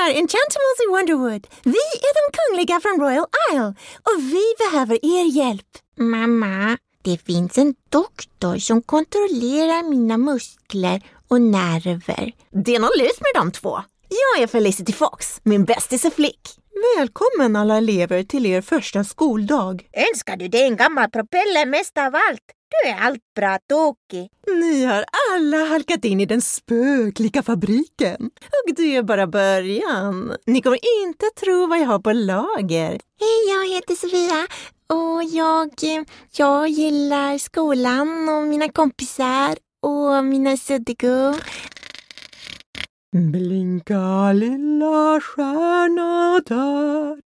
är Enchantimals i Wonderwood. Vi är de kungliga från Royal Isle och vi behöver er hjälp. Mamma, det finns en doktor som kontrollerar mina muskler och nerver. Det är någon lus med de två. Jag är Felicity Fox, min bästise flick. Välkommen alla elever till er första skoldag. Önskar du dig en gammal propeller mest av allt? Du är allt bra tokig. Ni har alla halkat in i den spöklika fabriken. Och det är bara början. Ni kommer inte tro vad jag har på lager. Hej, jag heter Sofia och jag gillar skolan och mina kompisar och mina suddgum. Blinka lilla stjärna där.